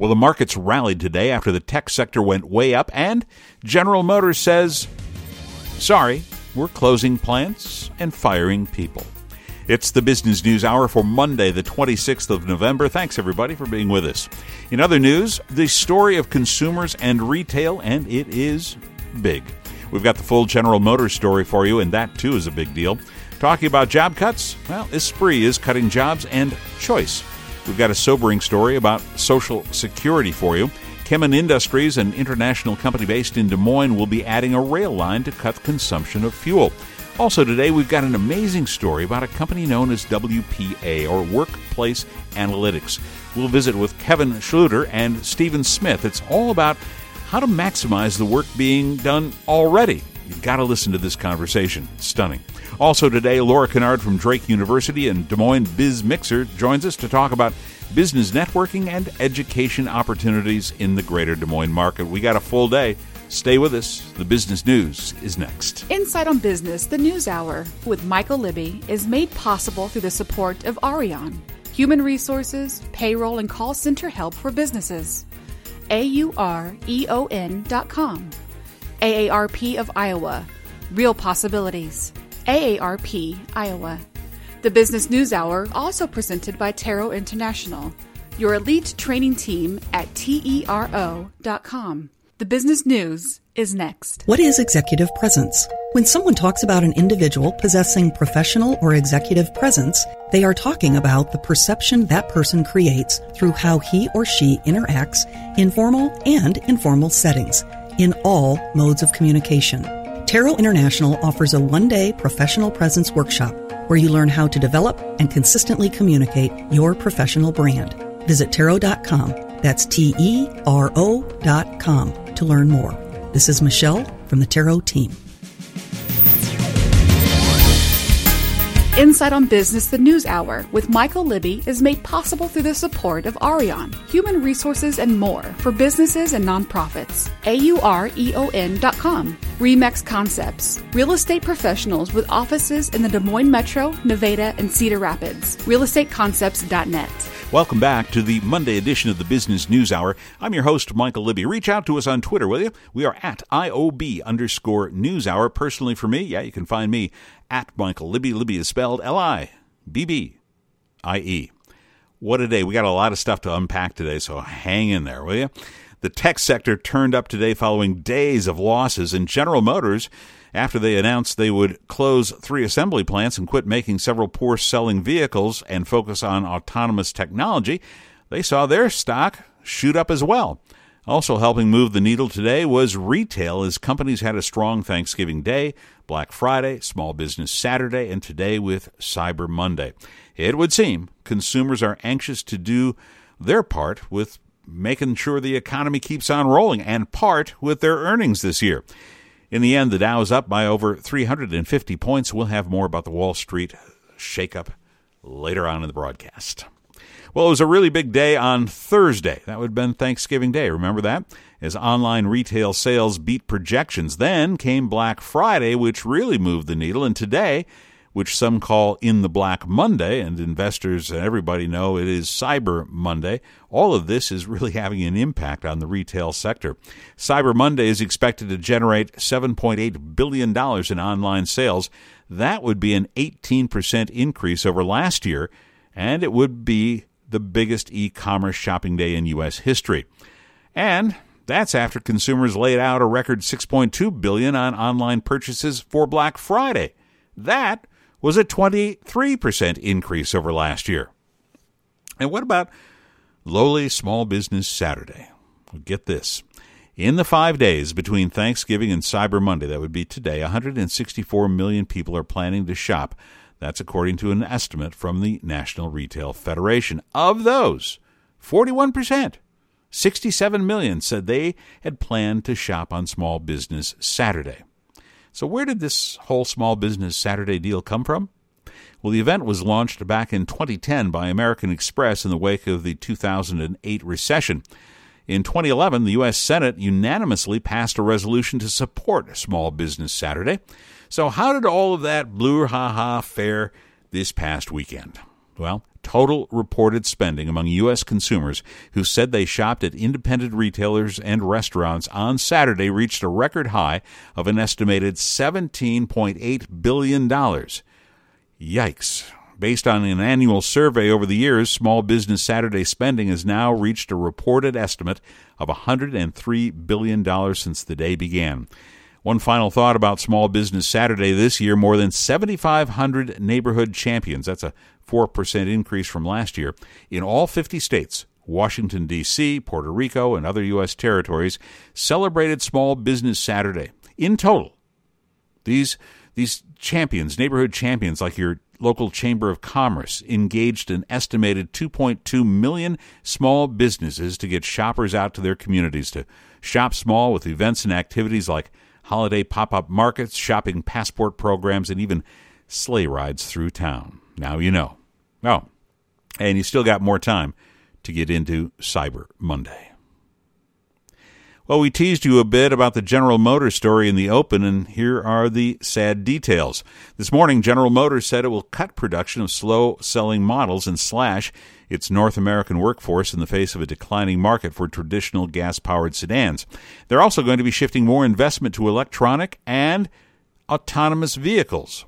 Well, the markets rallied today after the tech sector went way up, and General Motors says, sorry, we're closing plants and firing people. It's the Business News Hour for Monday, the 26th of November. Thanks, everybody, for being with us. In other news, the story of consumers and retail, and it is big. We've got the full General Motors story for you, and that, too, is a big deal. Talking about job cuts, well, Esprit is cutting jobs, and Choice. We've got a sobering story about Social Security for you. Kemin Industries, an international company based in Des Moines, will be adding a rail line to cut consumption of fuel. Also today, we've got an amazing story about a company known as WPA, or Workplace Analytics. We'll visit with Kevin Schluter and Stephen Smith. It's all about how to maximize the work being done already. You've got to listen to this conversation. It's stunning. Also today, Laura Kennard from Drake University and Des Moines Biz Mixer joins us to talk about business networking and education opportunities in the greater Des Moines market. We got a full day. Stay with us. The business news is next. Insight on Business, the News Hour with Michael Libby is made possible through the support of Arion, human resources, payroll, and call center help for businesses. AUREON.com. AARP of Iowa. Real Possibilities. AARP, Iowa. The Business News Hour, also presented by Taro International, your elite training team at TERO.com. The Business News is next. What is executive presence? When someone talks about an individual possessing professional or executive presence, they are talking about the perception that person creates through how he or she interacts in formal and informal settings, in all modes of communication. Taro International offers a one-day professional presence workshop where you learn how to develop and consistently communicate your professional brand. Visit Taro.com. That's TERO.com to learn more. This is Michelle from the Taro team. Insight on Business, the News Hour with Michael Libby is made possible through the support of Arion, human resources, and more for businesses and nonprofits. AUREON.com. Remax Concepts, real estate professionals with offices in the Des Moines Metro, Nevada, and Cedar Rapids. realestateconcepts.net. Welcome back to the Monday edition of the Business News Hour. I'm your host, Michael Libby. Reach out to us on Twitter, will you? We are at IOB_News Hour. Personally for me, you can find me at Michael Libby. Libby is spelled LIBBIE. What a day. We got a lot of stuff to unpack today, so hang in there, will you? The tech sector turned up today following days of losses, and General Motors, after they announced they would close 3 assembly plants and quit making several poor-selling vehicles and focus on autonomous technology, they saw their stock shoot up as well. Also helping move the needle today was retail, as companies had a strong Thanksgiving Day, Black Friday, Small Business Saturday, and today with Cyber Monday. It would seem consumers are anxious to do their part with making sure the economy keeps on rolling, and part with their earnings this year. In the end, the Dow is up by over 350 points. We'll have more about the Wall Street shakeup later on in the broadcast. Well, it was a really big day on Thursday. That would have been Thanksgiving Day. Remember that? As online retail sales beat projections. Then came Black Friday, which really moved the needle. And today, which some call In the Black Monday, and investors and everybody know it is Cyber Monday, all of this is really having an impact on the retail sector. Cyber Monday is expected to generate $7.8 billion in online sales. That would be an 18% increase over last year, and it would be the biggest e-commerce shopping day in U.S. history. And that's after consumers laid out a record $6.2 billion on online purchases for Black Friday. That was a 23% increase over last year. And what about lowly Small Business Saturday? Well, get this. In the 5 days between Thanksgiving and Cyber Monday, that would be today, 164 million people are planning to shop. That's according to an estimate from the National Retail Federation. Of those, 41%, 67 million, said they had planned to shop on Small Business Saturday. So where did this whole Small Business Saturday deal come from? Well, the event was launched back in 2010 by American Express in the wake of the 2008 recession. In 2011, the U.S. Senate unanimously passed a resolution to support Small Business Saturday. So how did all of that blah-ha-ha fare this past weekend? Well, total reported spending among U.S. consumers who said they shopped at independent retailers and restaurants on Saturday reached a record high of an estimated $17.8 billion. Yikes. Based on an annual survey over the years, Small Business Saturday spending has now reached a reported estimate of $103 billion since the day began. One final thought about Small Business Saturday this year, more than 7,500 neighborhood champions, that's a 4% increase from last year, in all 50 states, Washington, D.C., Puerto Rico, and other U.S. territories, celebrated Small Business Saturday. In total, these champions, neighborhood champions like your local Chamber of Commerce, engaged an estimated 2.2 million small businesses to get shoppers out to their communities to shop small with events and activities like holiday pop-up markets, shopping passport programs, and even sleigh rides through town. Now you know. Oh, and you still got more time to get into Cyber Monday. Well, we teased you a bit about the General Motors story in the open, and here are the sad details. This morning, General Motors said it will cut production of slow-selling models and slash its North American workforce in the face of a declining market for traditional gas-powered sedans. They're also going to be shifting more investment to electronic and autonomous vehicles.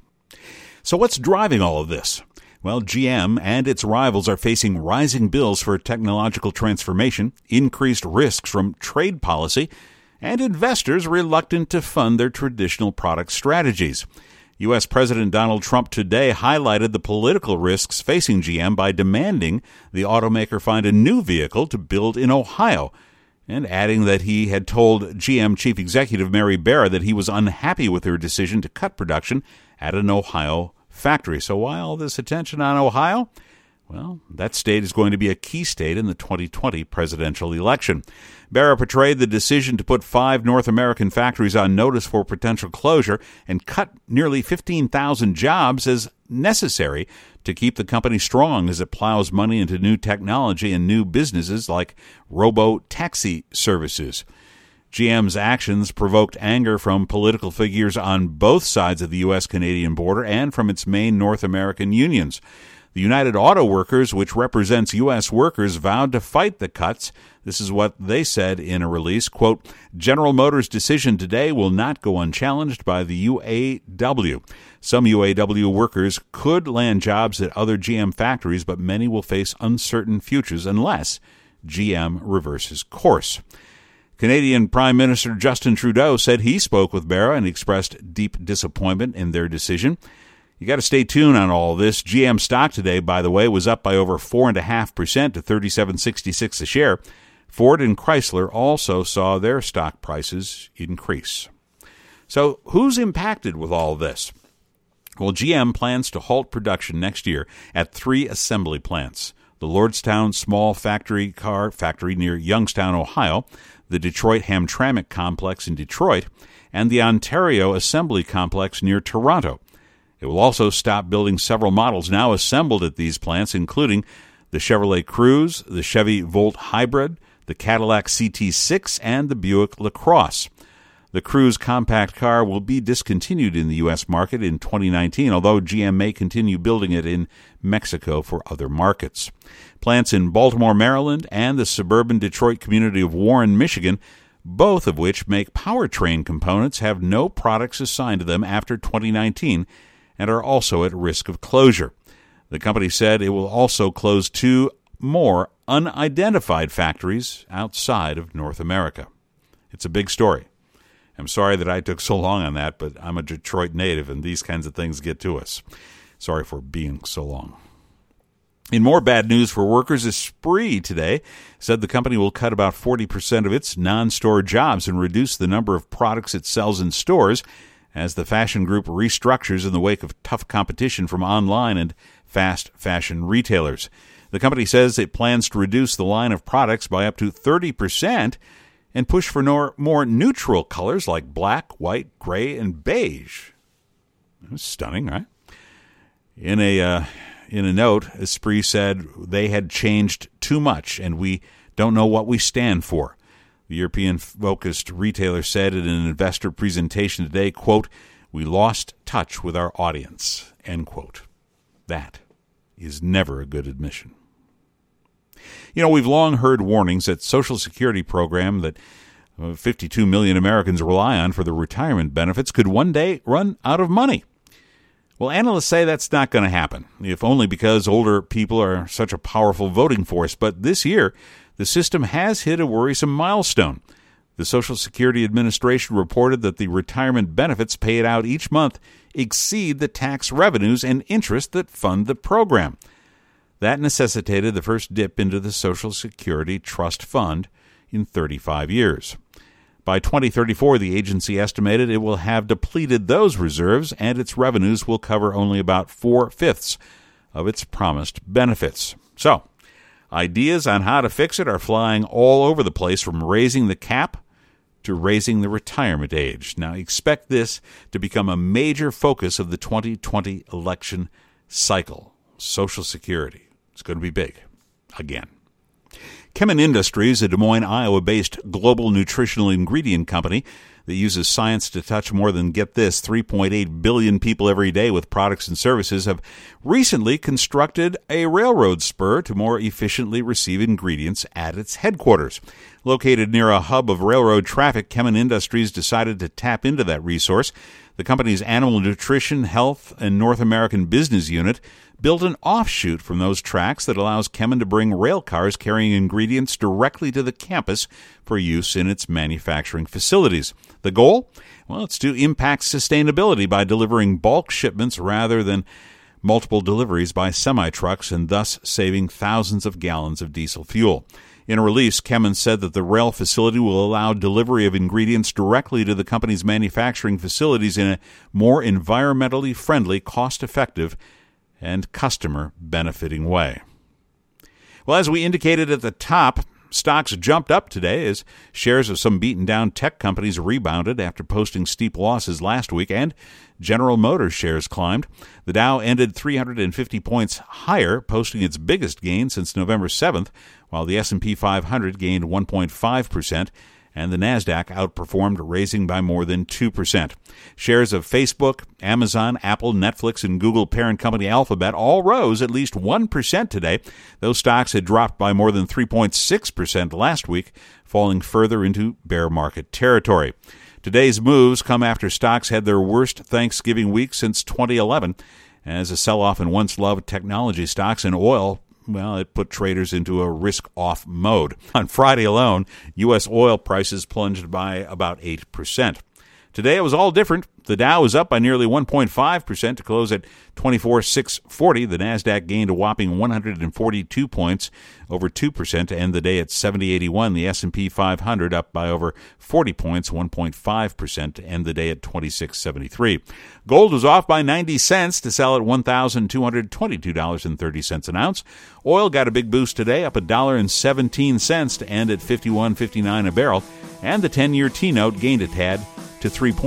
So what's driving all of this? Well, GM and its rivals are facing rising bills for technological transformation, increased risks from trade policy, and investors reluctant to fund their traditional product strategies. U.S. President Donald Trump today highlighted the political risks facing GM by demanding the automaker find a new vehicle to build in Ohio, and adding that he had told GM Chief Executive Mary Barra that he was unhappy with her decision to cut production at an Ohio factory. So why all this attention on Ohio? Well, that state is going to be a key state in the 2020 presidential election. Barra portrayed the decision to put 5 North American factories on notice for potential closure and cut nearly 15,000 jobs as necessary to keep the company strong as it plows money into new technology and new businesses like robo-taxi services. GM's actions provoked anger from political figures on both sides of the U.S.-Canadian border and from its main North American unions. The United Auto Workers, which represents U.S. workers, vowed to fight the cuts. This is what they said in a release, quote, General Motors' decision today will not go unchallenged by the UAW. Some UAW workers could land jobs at other GM factories, but many will face uncertain futures unless GM reverses course. Canadian Prime Minister Justin Trudeau said he spoke with Barra and expressed deep disappointment in their decision. You got to stay tuned on all this. GM stock today, by the way, was up by over 4.5% to $37.66 a share. Ford and Chrysler also saw their stock prices increase. So who's impacted with all this? Well, GM plans to halt production next year at 3 assembly plants. The Lordstown Small Car Factory near Youngstown, Ohio, the Detroit Hamtramck Complex in Detroit, and the Ontario Assembly Complex near Toronto. It will also stop building several models now assembled at these plants, including the Chevrolet Cruze, the Chevy Volt Hybrid, the Cadillac CT6, and the Buick LaCrosse. The Cruze compact car will be discontinued in the U.S. market in 2019, although GM may continue building it in Mexico for other markets. Plants in Baltimore, Maryland, and the suburban Detroit community of Warren, Michigan, both of which make powertrain components, have no products assigned to them after 2019 and are also at risk of closure. The company said it will also close 2 more unidentified factories outside of North America. It's a big story. I'm sorry that I took so long on that, but I'm a Detroit native, and these kinds of things get to us. Sorry for being so long. In more bad news for workers, Esprit today said the company will cut about 40% of its non-store jobs and reduce the number of products it sells in stores as the fashion group restructures in the wake of tough competition from online and fast fashion retailers. The company says it plans to reduce the line of products by up to 30% and push for more neutral colors like black, white, gray, and beige. That's stunning, right? In a note, Esprit said they had changed too much and we don't know what we stand for. The European-focused retailer said in an investor presentation today, quote, we lost touch with our audience, end quote. That is never a good admission. We've long heard warnings that Social Security program that 52 million Americans rely on for their retirement benefits could one day run out of money. Well, analysts say that's not going to happen, if only because older people are such a powerful voting force. But this year, the system has hit a worrisome milestone. The Social Security Administration reported that the retirement benefits paid out each month exceed the tax revenues and interest that fund the program. That necessitated the first dip into the Social Security Trust Fund in 35 years. By 2034, the agency estimated it will have depleted those reserves, and its revenues will cover only about 4/5 of its promised benefits. So, ideas on how to fix it are flying all over the place, from raising the cap to raising the retirement age. Now, expect this to become a major focus of the 2020 election cycle. Social Security. It's going to be big again. Kemin Industries, a Des Moines, Iowa-based global nutritional ingredient company that uses science to touch more than, get this, 3.8 billion people every day with products and services, have recently constructed a railroad spur to more efficiently receive ingredients at its headquarters. Located near a hub of railroad traffic, Kemin Industries decided to tap into that resource. The company's Animal Nutrition, Health, and North American Business Unit built an offshoot from those tracks that allows Kemin to bring rail cars carrying ingredients directly to the campus for use in its manufacturing facilities. The goal? Well, it's to impact sustainability by delivering bulk shipments rather than multiple deliveries by semi-trucks, and thus saving thousands of gallons of diesel fuel. In a release, Kemin said that the rail facility will allow delivery of ingredients directly to the company's manufacturing facilities in a more environmentally friendly, cost-effective, and customer-benefiting way. Well, as we indicated at the top, stocks jumped up today as shares of some beaten-down tech companies rebounded after posting steep losses last week, and General Motors shares climbed. The Dow ended 350 points higher, posting its biggest gain since November 7th, while the S&P 500 gained 1.5%, and the NASDAQ outperformed, raising by more than 2%. Shares of Facebook, Amazon, Apple, Netflix, and Google parent company Alphabet all rose at least 1% today. Those stocks had dropped by more than 3.6% last week, falling further into bear market territory. Today's moves come after stocks had their worst Thanksgiving week since 2011, as a sell-off in once-loved technology stocks and oil, well, it put traders into a risk-off mode. On Friday alone, U.S. oil prices plunged by about 8%. Today it was all different. The Dow was up by nearly 1.5% to close at 24,640. The NASDAQ gained a whopping 142 points, over 2%, to end the day at 7081. The S&P 500 up by over 40 points, 1.5%, to end the day at 2673. Gold was off by 90 cents to sell at $1,222.30 an ounce. Oil got a big boost today, up $1.17 to end at $51.59 a barrel. And the 10-year T-note gained a tad to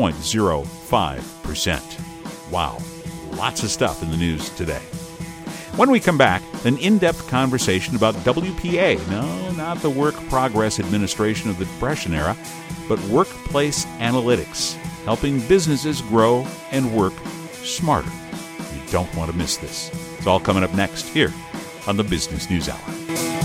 3.05%. Wow, lots of stuff in the news today. When we come back, an in-depth conversation about WPA. No, not the Work Progress Administration of the Depression era, but workplace analytics, helping businesses grow and work smarter. You don't want to miss this. It's all coming up next here on the Business News Hour.